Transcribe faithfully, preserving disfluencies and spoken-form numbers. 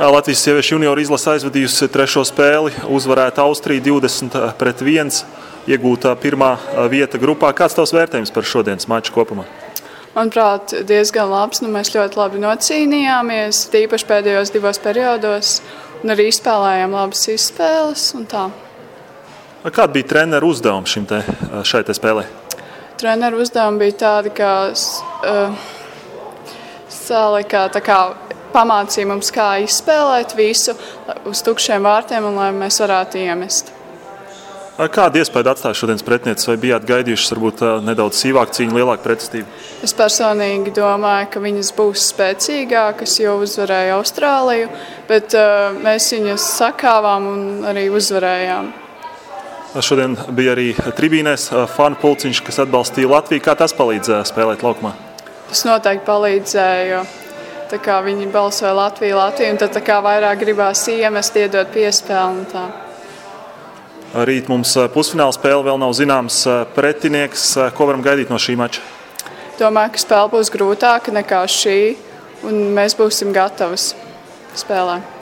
Latvijas sieviešu junioru izlase aizvadījusi trešo spēli, uzvarēta Austrija divdesmit pret viens, iegūta pirmā vieta grupā. Kāds tavs vērtējums par šodienas maču kopumā? Manuprāt, diezgan labs. Nu, mēs ļoti labi nocīnījāmies, tīpaši pēdējos divos periodos, un arī izspēlējām labas izspēles. Un tā. Kāda bija treneru uzdevums šim te, šai te spēlē? Treneru uzdevumi bija tādi, ka uh, salika, tā kā pamācīja mums, kā izspēlēt visu uz tukšiem vārtiem un lai mēs varētu iemest. Kādu iespēju atstāja šodienas pretinieces, vai bijāt gaidījušas varbūt nedaudz sīvāku cīņu, lielāku pretestību? Es personīgi domāju, ka viņas būs spēcīgākas, jo uzvarēja Austrāliju, bet uh, mēs viņas sakāvām un arī uzvarējām. Šodien bija arī tribīnēs fanu pulciņš, kas atbalstīja Latviju. Kā tas palīdzēja spēlēt laukumā? Tas noteikti palīdzēja, jo tā kā viņi balsoja Latviju, Latviju, un tad tā kā vairāk gribās iemest, iedot piespēli un tā. Rīt mums pusfināla spēle, vēl nav zināms pretinieks. Ko varam gaidīt no šī mača? Domāju, ka spēle būs grūtāka nekā šī, un mēs būsim gatavas spēlē.